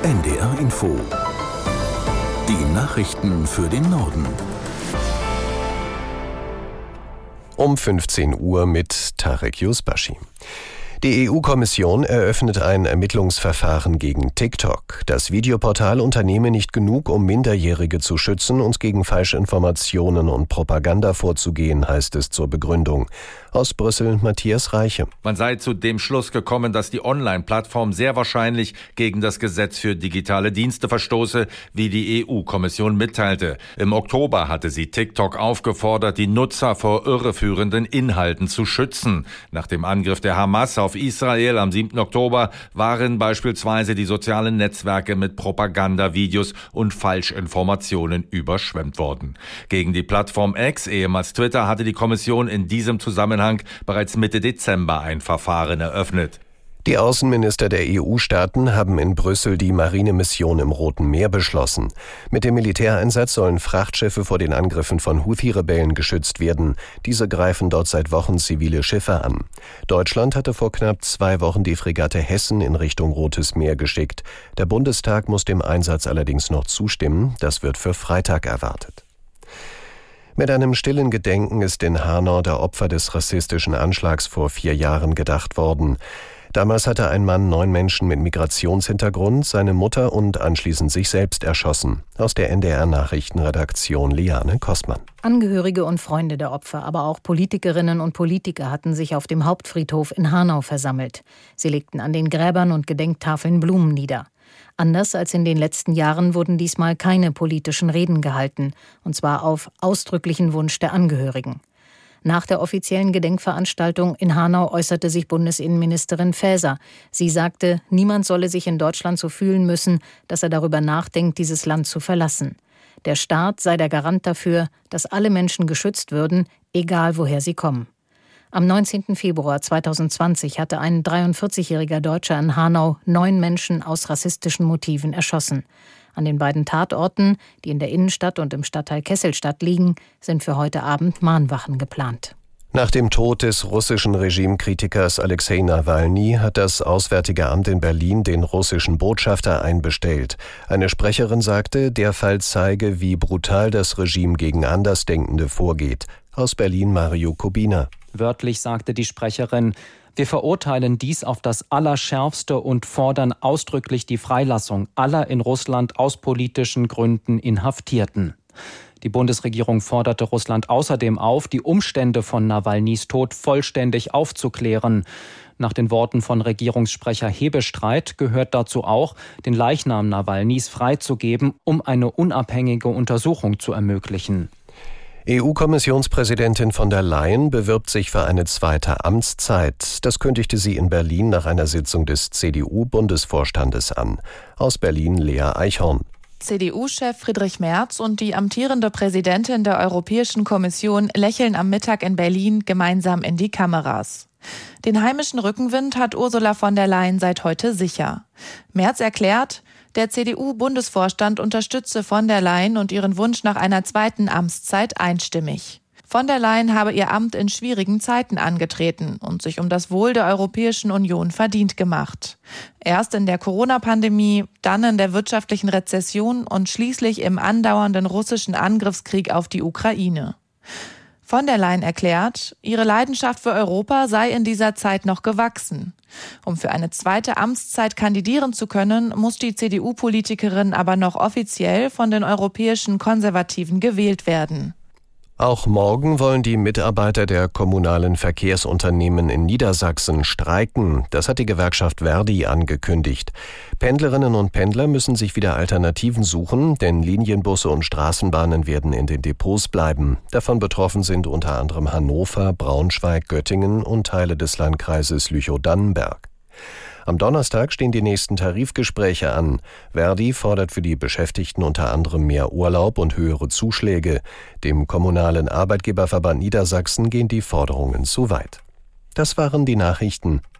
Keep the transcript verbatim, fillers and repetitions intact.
N D R Info. Die Nachrichten für den Norden. Um fünfzehn Uhr mit Tarek Yusbashi. Die E U-Kommission eröffnet ein Ermittlungsverfahren gegen TikTok. Das Videoportal unternehme nicht genug, um Minderjährige zu schützen und gegen Falschinformationen und Propaganda vorzugehen, heißt es zur Begründung. Aus Brüssel Matthias Reiche. Man sei zu dem Schluss gekommen, dass die Online-Plattform sehr wahrscheinlich gegen das Gesetz für digitale Dienste verstoße, wie die E U-Kommission mitteilte. Im Oktober hatte sie TikTok aufgefordert, die Nutzer vor irreführenden Inhalten zu schützen. Nach dem Angriff der Hamas auf Israel am siebten Oktober waren beispielsweise die sozialen Netzwerke mit Propagandavideos und Falschinformationen überschwemmt worden. Gegen die Plattform X, ehemals Twitter, hatte die Kommission in diesem Zusammenhang bereits Mitte Dezember ein Verfahren eröffnet. Die Außenminister der E U-Staaten haben in Brüssel die Marinemission im Roten Meer beschlossen. Mit dem Militäreinsatz sollen Frachtschiffe vor den Angriffen von Houthi-Rebellen geschützt werden. Diese greifen dort seit Wochen zivile Schiffe an. Deutschland hatte vor knapp zwei Wochen die Fregatte Hessen in Richtung Rotes Meer geschickt. Der Bundestag muss dem Einsatz allerdings noch zustimmen. Das wird für Freitag erwartet. Mit einem stillen Gedenken ist in Hanau der Opfer des rassistischen Anschlags vor vier Jahren gedacht worden. Damals hatte ein Mann neun Menschen mit Migrationshintergrund, seine Mutter und anschließend sich selbst erschossen. Aus der N D R-Nachrichtenredaktion Liane Kostmann. Angehörige und Freunde der Opfer, aber auch Politikerinnen und Politiker hatten sich auf dem Hauptfriedhof in Hanau versammelt. Sie legten an den Gräbern und Gedenktafeln Blumen nieder. Anders als in den letzten Jahren wurden diesmal keine politischen Reden gehalten, und zwar auf ausdrücklichen Wunsch der Angehörigen. Nach der offiziellen Gedenkveranstaltung in Hanau äußerte sich Bundesinnenministerin Faeser. Sie sagte, niemand solle sich in Deutschland so fühlen müssen, dass er darüber nachdenkt, dieses Land zu verlassen. Der Staat sei der Garant dafür, dass alle Menschen geschützt würden, egal woher sie kommen. Am neunzehnten Februar zweitausendzwanzig hatte ein dreiundvierzigjähriger Deutscher in Hanau neun Menschen aus rassistischen Motiven erschossen. An den beiden Tatorten, die in der Innenstadt und im Stadtteil Kesselstadt liegen, sind für heute Abend Mahnwachen geplant. Nach dem Tod des russischen Regimekritikers Alexei Nawalny hat das Auswärtige Amt in Berlin den russischen Botschafter einbestellt. Eine Sprecherin sagte, der Fall zeige, wie brutal das Regime gegen Andersdenkende vorgeht. Aus Berlin Mario Kubina. Wörtlich sagte die Sprecherin, wir verurteilen dies auf das Allerschärfste und fordern ausdrücklich die Freilassung aller in Russland aus politischen Gründen Inhaftierten. Die Bundesregierung forderte Russland außerdem auf, die Umstände von Nawalnys Tod vollständig aufzuklären. Nach den Worten von Regierungssprecher Hebestreit gehört dazu auch, den Leichnam Nawalnys freizugeben, um eine unabhängige Untersuchung zu ermöglichen. E U-Kommissionspräsidentin von der Leyen bewirbt sich für eine zweite Amtszeit. Das kündigte sie in Berlin nach einer Sitzung des C D U-Bundesvorstandes an. Aus Berlin Lea Eichhorn. C D U-Chef Friedrich Merz und die amtierende Präsidentin der Europäischen Kommission lächeln am Mittag in Berlin gemeinsam in die Kameras. Den heimischen Rückenwind hat Ursula von der Leyen seit heute sicher. Merz erklärt, der C D U-Bundesvorstand unterstütze von der Leyen und ihren Wunsch nach einer zweiten Amtszeit einstimmig. Von der Leyen habe ihr Amt in schwierigen Zeiten angetreten und sich um das Wohl der Europäischen Union verdient gemacht. Erst in der Corona-Pandemie, dann in der wirtschaftlichen Rezession und schließlich im andauernden russischen Angriffskrieg auf die Ukraine. Von der Leyen erklärt, ihre Leidenschaft für Europa sei in dieser Zeit noch gewachsen. Um für eine zweite Amtszeit kandidieren zu können, muss die C D U-Politikerin aber noch offiziell von den europäischen Konservativen gewählt werden. Auch morgen wollen die Mitarbeiter der kommunalen Verkehrsunternehmen in Niedersachsen streiken. Das hat die Gewerkschaft Verdi angekündigt. Pendlerinnen und Pendler müssen sich wieder Alternativen suchen, denn Linienbusse und Straßenbahnen werden in den Depots bleiben. Davon betroffen sind unter anderem Hannover, Braunschweig, Göttingen und Teile des Landkreises Lüchow-Dannenberg. Am Donnerstag stehen die nächsten Tarifgespräche an. Verdi fordert für die Beschäftigten unter anderem mehr Urlaub und höhere Zuschläge. Dem Kommunalen Arbeitgeberverband Niedersachsen gehen die Forderungen zu weit. Das waren die Nachrichten.